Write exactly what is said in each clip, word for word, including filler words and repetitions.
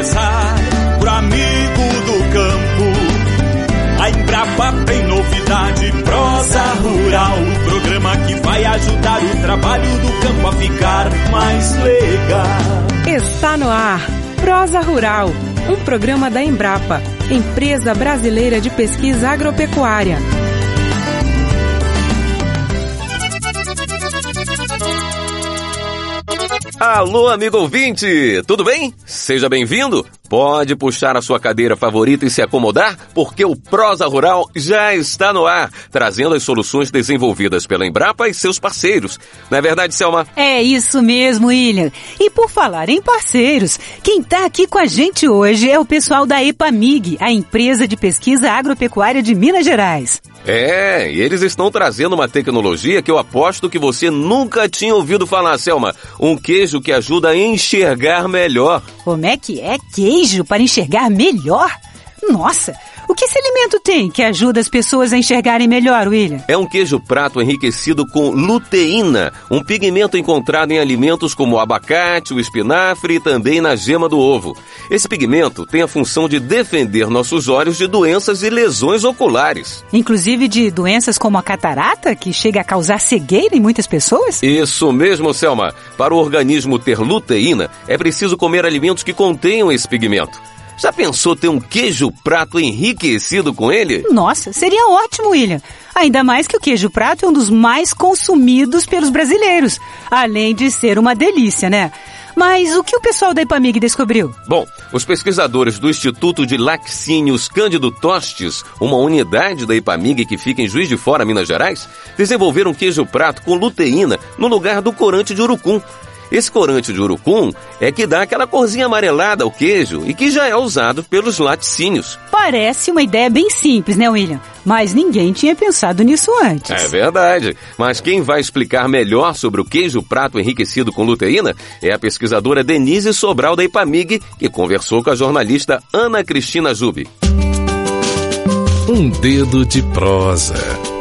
começar, pro amigo do campo. A Embrapa tem novidade, Prosa Rural, o programa que vai ajudar o trabalho do campo a ficar mais legal. Está no ar, Prosa Rural, um programa da Embrapa, Empresa Brasileira de Pesquisa Agropecuária. Alô, amigo ouvinte, tudo bem? Seja bem-vindo. Pode puxar a sua cadeira favorita e se acomodar, porque o Prosa Rural já está no ar, trazendo as soluções desenvolvidas pela Embrapa e seus parceiros. Não é verdade, Selma? É isso mesmo, William. E por falar em parceiros, quem está aqui com a gente hoje é o pessoal da EPAMIG, a Empresa de Pesquisa Agropecuária de Minas Gerais. É, e eles estão trazendo uma tecnologia que eu aposto que você nunca tinha ouvido falar, Selma. Um queijo que ajuda a enxergar melhor. Como é que é? Queijo para enxergar melhor? Nossa, o que esse alimento tem que ajuda as pessoas a enxergarem melhor, William? É um queijo prato enriquecido com luteína, um pigmento encontrado em alimentos como o abacate, o espinafre e também na gema do ovo. Esse pigmento tem a função de defender nossos olhos de doenças e lesões oculares. Inclusive de doenças como a catarata, que chega a causar cegueira em muitas pessoas? Isso mesmo, Selma. Para o organismo ter luteína, é preciso comer alimentos que contenham esse pigmento. Já pensou ter um queijo prato enriquecido com ele? Nossa, seria ótimo, William. Ainda mais que o queijo prato é um dos mais consumidos pelos brasileiros. Além de ser uma delícia, né? Mas o que o pessoal da EPAMIG descobriu? Bom, os pesquisadores do Instituto de Laticínios Cândido Tostes, uma unidade da EPAMIG que fica em Juiz de Fora, Minas Gerais, desenvolveram um queijo prato com luteína no lugar do corante de urucum. Esse corante de urucum é que dá aquela corzinha amarelada ao queijo e que já é usado pelos laticínios. Parece uma ideia bem simples, né, William? Mas ninguém tinha pensado nisso antes. É verdade. Mas quem vai explicar melhor sobre o queijo prato enriquecido com luteína é a pesquisadora Denise Sobral da EPAMIG, que conversou com a jornalista Ana Cristina Zubi. Um dedo de prosa.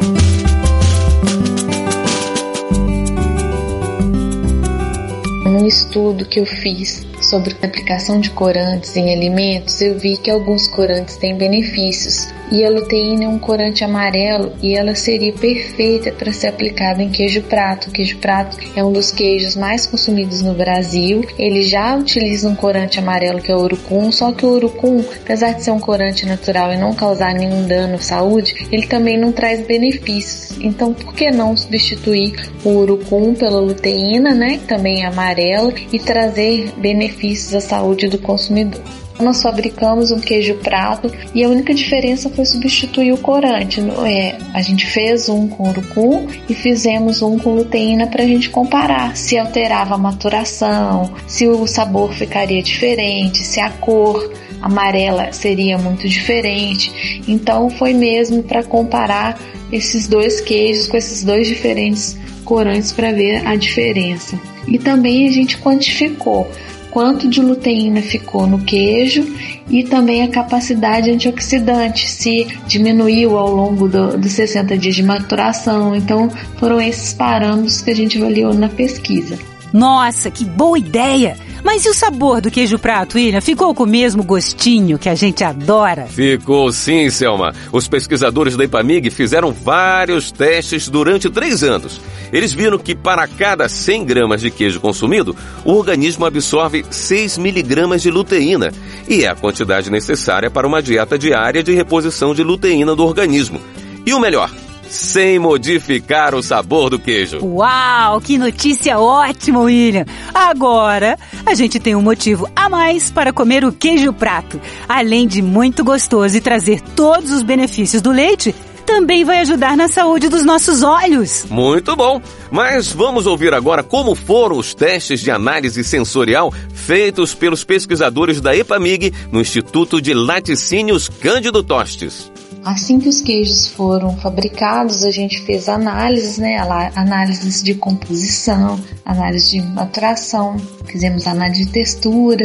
No estudo que eu fiz sobre a aplicação de corantes em alimentos, eu vi que alguns corantes têm benefícios. E a luteína é um corante amarelo e ela seria perfeita para ser aplicada em queijo prato. O queijo prato é um dos queijos mais consumidos no Brasil. Ele já utiliza um corante amarelo que é o urucum, só que o urucum, apesar de ser um corante natural e não causar nenhum dano à saúde, ele também não traz benefícios. Então, por que não substituir o urucum pela luteína, né, que também é amarela, e trazer benefícios à saúde do consumidor? Nós fabricamos um queijo prato e a única diferença foi substituir o corante. É, a gente fez um com urucum e fizemos um com luteína para a gente comparar se alterava a maturação, se o sabor ficaria diferente, se a cor amarela seria muito diferente. Então foi mesmo para comparar esses dois queijos com esses dois diferentes corantes para ver a diferença. E também a gente quantificou quanto de luteína ficou no queijo e também a capacidade antioxidante, se diminuiu ao longo do, dos sessenta dias de maturação. Então, foram esses parâmetros que a gente avaliou na pesquisa. Nossa, que boa ideia! Mas e o sabor do queijo prato, William? Ficou com o mesmo gostinho que a gente adora? Ficou sim, Selma. Os pesquisadores da EPAMIG fizeram vários testes durante três anos. Eles viram que para cada cem gramas de queijo consumido, o organismo absorve seis miligramas de luteína. E é a quantidade necessária para uma dieta diária de reposição de luteína do organismo. E o melhor, sem modificar o sabor do queijo. Uau, que notícia ótima, William! Agora, a gente tem um motivo a mais para comer o queijo prato. Além de muito gostoso e trazer todos os benefícios do leite, também vai ajudar na saúde dos nossos olhos. Muito bom! Mas vamos ouvir agora como foram os testes de análise sensorial feitos pelos pesquisadores da EPAMIG no Instituto de Laticínios Cândido Tostes. Assim que os queijos foram fabricados, a gente fez análises, né? Análises de composição, análise de maturação, fizemos análise de textura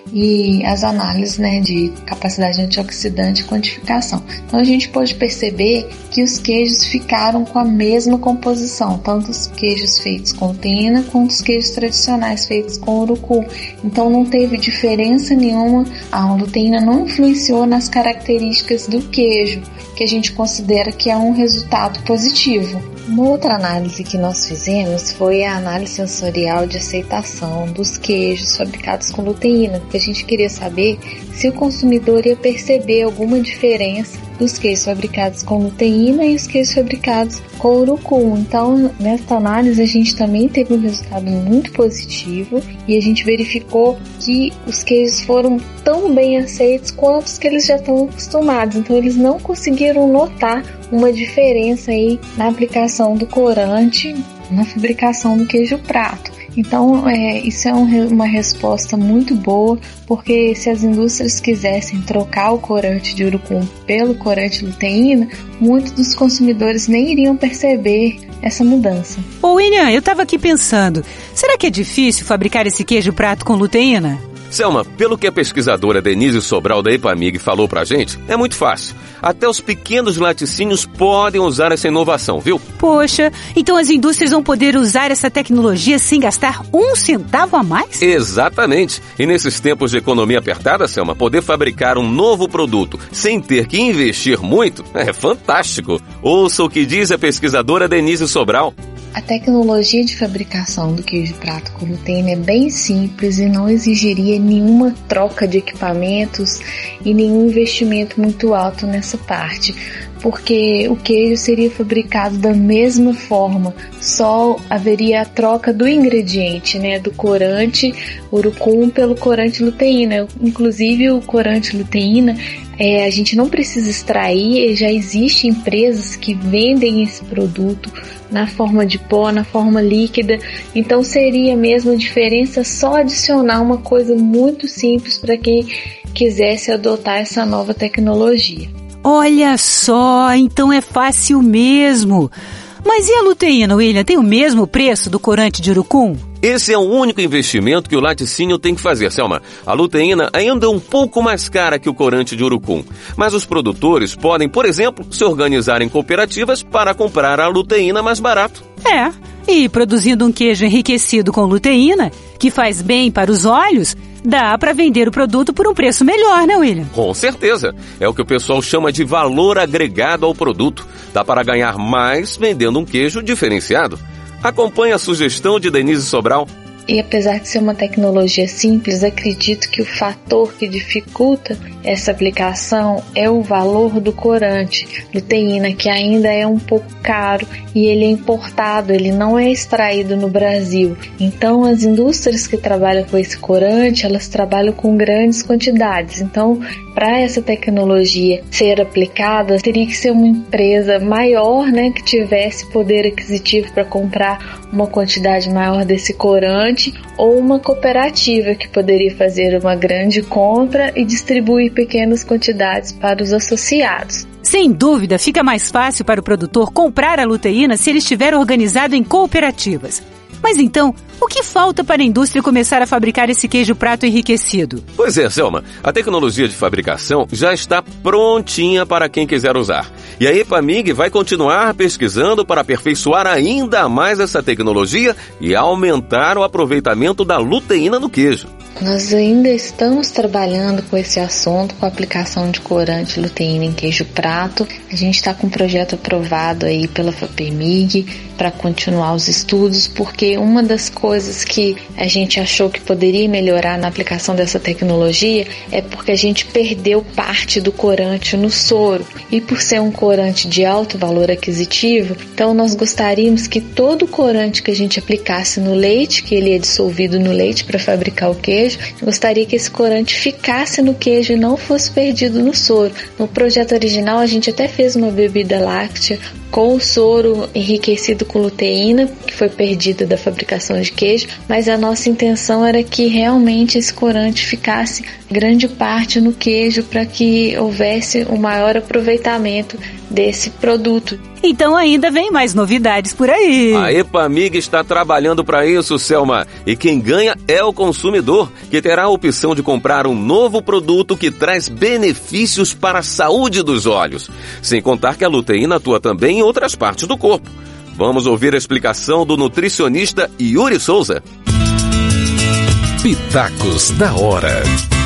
e as análises, né, de capacidade antioxidante e quantificação. Então a gente pode perceber que os queijos ficaram com a mesma composição, tanto os queijos feitos com luteína quanto os queijos tradicionais feitos com urucum. Então não teve diferença nenhuma, a luteína não influenciou nas características do queijo, que a gente considera que é um resultado positivo. Uma outra análise que nós fizemos foi a análise sensorial de aceitação dos queijos fabricados com luteína, porque a gente queria saber se o consumidor ia perceber alguma diferença dos queijos fabricados com luteína e os queijos fabricados com urucum. Então, nesta análise, a gente também teve um resultado muito positivo e a gente verificou que os queijos foram tão bem aceitos quanto os que eles já estão acostumados. Então, eles não conseguiram notar uma diferença aí na aplicação do corante na fabricação do queijo prato. Então, é, isso é um, uma resposta muito boa, porque se as indústrias quisessem trocar o corante de urucum pelo corante luteína, muitos dos consumidores nem iriam perceber essa mudança. Ô William, eu estava aqui pensando, será que é difícil fabricar esse queijo prato com luteína? Selma, pelo que a pesquisadora Denise Sobral da EPAMIG falou pra gente, é muito fácil. Até os pequenos laticínios podem usar essa inovação, viu? Poxa, então as indústrias vão poder usar essa tecnologia sem gastar um centavo a mais? Exatamente. E nesses tempos de economia apertada, Selma, poder fabricar um novo produto sem ter que investir muito é fantástico. Ouça o que diz a pesquisadora Denise Sobral. A tecnologia de fabricação do queijo prato com luteína é bem simples e não exigiria nenhuma troca de equipamentos e nenhum investimento muito alto nessa parte, porque o queijo seria fabricado da mesma forma, só haveria a troca do ingrediente, né, do corante urucum pelo corante luteína. Inclusive o corante luteína, é, a gente não precisa extrair, já existem empresas que vendem esse produto na forma de pó, na forma líquida, então seria mesmo a diferença só adicionar uma coisa muito simples para quem quisesse adotar essa nova tecnologia. Olha só, então é fácil mesmo. Mas e a luteína, William? Tem o mesmo preço do corante de urucum? Esse é o único investimento que o laticínio tem que fazer, Selma. A luteína ainda é um pouco mais cara que o corante de urucum. Mas os produtores podem, por exemplo, se organizar em cooperativas para comprar a luteína mais barato. É, e produzindo um queijo enriquecido com luteína, que faz bem para os olhos, dá para vender o produto por um preço melhor, né, William? Com certeza. É o que o pessoal chama de valor agregado ao produto. Dá para ganhar mais vendendo um queijo diferenciado. Acompanhe a sugestão de Denise Sobral. E apesar de ser uma tecnologia simples, acredito que o fator que dificulta essa aplicação é o valor do corante luteína, que ainda é um pouco caro e ele é importado, ele não é extraído no Brasil. Então as indústrias que trabalham com esse corante, elas trabalham com grandes quantidades. Então, para essa tecnologia ser aplicada, teria que ser uma empresa maior, né, que tivesse poder aquisitivo para comprar uma quantidade maior desse corante, ou uma cooperativa que poderia fazer uma grande compra e distribuir pequenas quantidades para os associados. Sem dúvida, fica mais fácil para o produtor comprar a luteína se ele estiver organizado em cooperativas. Mas então, o que falta para a indústria começar a fabricar esse queijo prato enriquecido? Pois é, Selma, a tecnologia de fabricação já está prontinha para quem quiser usar. E a EPAMIG vai continuar pesquisando para aperfeiçoar ainda mais essa tecnologia e aumentar o aproveitamento da luteína no queijo. Nós ainda estamos trabalhando com esse assunto, com a aplicação de corante luteína em queijo prato. A gente está com um projeto aprovado aí pela FAPEMIG para continuar os estudos, porque uma das coisas que a gente achou que poderia melhorar na aplicação dessa tecnologia é porque a gente perdeu parte do corante no soro. E por ser um corante de alto valor aquisitivo, então nós gostaríamos que todo o corante que a gente aplicasse no leite, que ele é dissolvido no leite para fabricar o queijo, gostaria que esse corante ficasse no queijo e não fosse perdido no soro. No projeto original a gente até fez uma bebida láctea com o soro enriquecido com luteína, que foi perdida da fabricação de queijo, mas a nossa intenção era que realmente esse corante ficasse grande parte no queijo para que houvesse um maior aproveitamento desse produto. Então ainda vem mais novidades por aí. A Epamig está trabalhando para isso, Selma. E quem ganha é o consumidor, que terá a opção de comprar um novo produto que traz benefícios para a saúde dos olhos. Sem contar que a luteína atua também em outras partes do corpo. Vamos ouvir a explicação do nutricionista Yuri Souza. Pitacos da hora.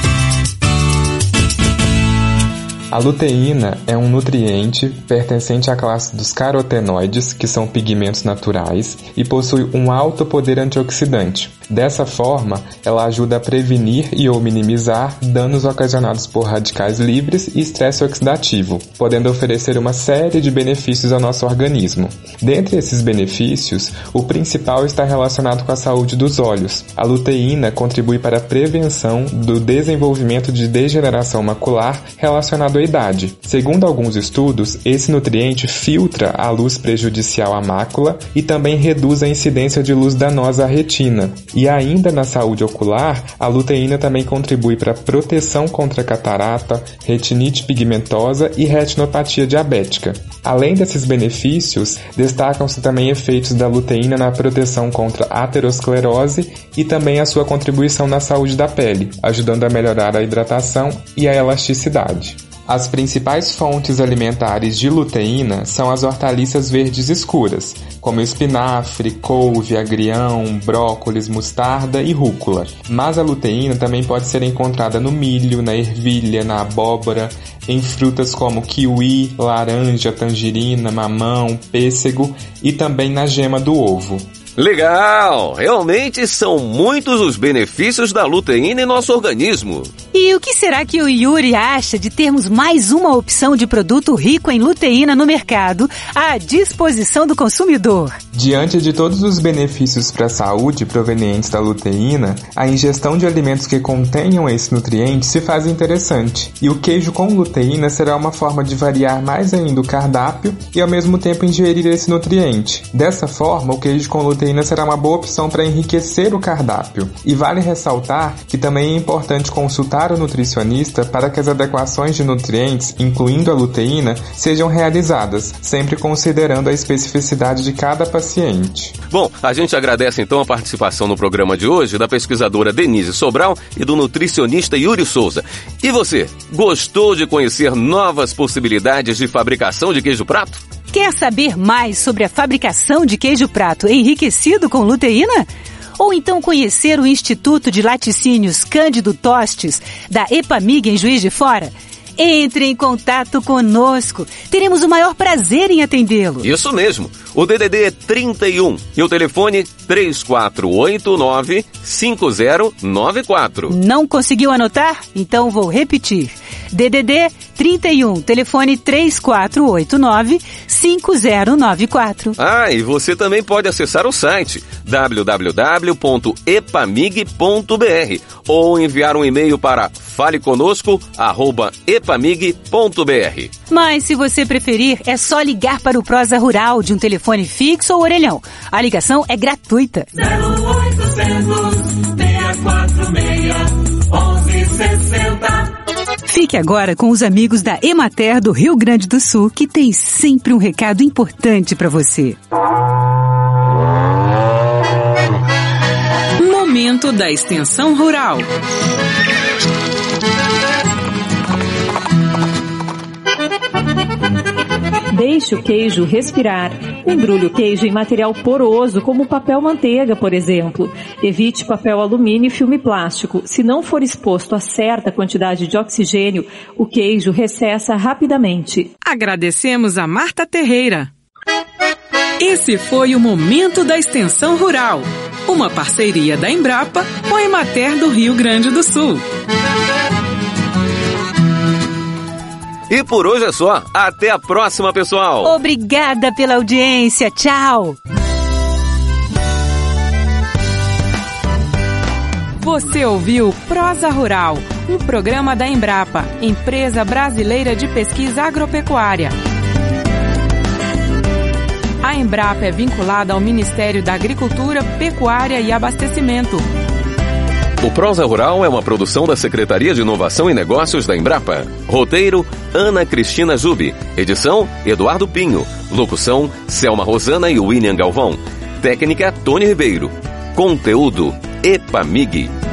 A luteína é um nutriente pertencente à classe dos carotenoides, que são pigmentos naturais, e possui um alto poder antioxidante. Dessa forma, ela ajuda a prevenir e ou minimizar danos ocasionados por radicais livres e estresse oxidativo, podendo oferecer uma série de benefícios ao nosso organismo. Dentre esses benefícios, o principal está relacionado com a saúde dos olhos. A luteína contribui para a prevenção do desenvolvimento de degeneração macular relacionado à idade. Segundo alguns estudos, esse nutriente filtra a luz prejudicial à mácula e também reduz a incidência de luz danosa à retina. E ainda na saúde ocular, a luteína também contribui para a proteção contra catarata, retinite pigmentosa e retinopatia diabética. Além desses benefícios, destacam-se também efeitos da luteína na proteção contra a aterosclerose e também a sua contribuição na saúde da pele, ajudando a melhorar a hidratação e a elasticidade. As principais fontes alimentares de luteína são as hortaliças verdes escuras, como espinafre, couve, agrião, brócolis, mostarda e rúcula. Mas a luteína também pode ser encontrada no milho, na ervilha, na abóbora, em frutas como kiwi, laranja, tangerina, mamão, pêssego e também na gema do ovo. Legal! Realmente são muitos os benefícios da luteína em nosso organismo. E o que será que o Yuri acha de termos mais uma opção de produto rico em luteína no mercado à disposição do consumidor? Diante de todos os benefícios para a saúde provenientes da luteína, a ingestão de alimentos que contenham esse nutriente se faz interessante. E o queijo com luteína será uma forma de variar mais ainda o cardápio e ao mesmo tempo ingerir esse nutriente. Dessa forma, o queijo com luteína será uma boa opção para enriquecer o cardápio. E vale ressaltar que também é importante consultar o nutricionista para que as adequações de nutrientes, incluindo a luteína, sejam realizadas, sempre considerando a especificidade de cada paciente. Bom, a gente agradece então a participação no programa de hoje da pesquisadora Denise Sobral e do nutricionista Yuri Souza. E você, gostou de conhecer novas possibilidades de fabricação de queijo prato? Quer saber mais sobre a fabricação de queijo prato enriquecido com luteína? Ou então conhecer o Instituto de Laticínios Cândido Tostes, da Epamig em Juiz de Fora? Entre em contato conosco. Teremos o maior prazer em atendê-lo. Isso mesmo. O D D D é trinta e um e o telefone três quatro oito nove, cinco zero nove quatro. Não conseguiu anotar? Então vou repetir. D D D trinta e um, telefone três quatro oito nove, cinco zero nove quatro. Ah, e você também pode acessar o site w w w ponto epamig ponto b r ou enviar um e-mail para faleconosco arroba epamig ponto b r. Mas se você preferir, é só ligar para o Prosa Rural de um telefone fixo ou orelhão. A ligação é gratuita. zero oitocentos, seis quatro seis, onze sessenta. Fique agora com os amigos da Emater do Rio Grande do Sul, que tem sempre um recado importante para você. Momento da Extensão Rural. Deixe o queijo respirar. Embrulhe o queijo em material poroso, como papel manteiga, por exemplo. Evite papel alumínio e filme plástico. Se não for exposto a certa quantidade de oxigênio, o queijo recessa rapidamente. Agradecemos a Marta Terreira. Esse foi o Momento da Extensão Rural, uma parceria da Embrapa com a Emater do Rio Grande do Sul. E por hoje é só. Até a próxima, pessoal. Obrigada pela audiência. Tchau. Você ouviu Prosa Rural, um programa da Embrapa, Empresa Brasileira de Pesquisa Agropecuária. A Embrapa é vinculada ao Ministério da Agricultura, Pecuária e Abastecimento. O Prosa Rural é uma produção da Secretaria de Inovação e Negócios da Embrapa. Roteiro, Ana Cristina Zubi. Edição, Eduardo Pinho. Locução, Selma Rosana e William Galvão. Técnica, Tony Ribeiro. Conteúdo, EPAMIG.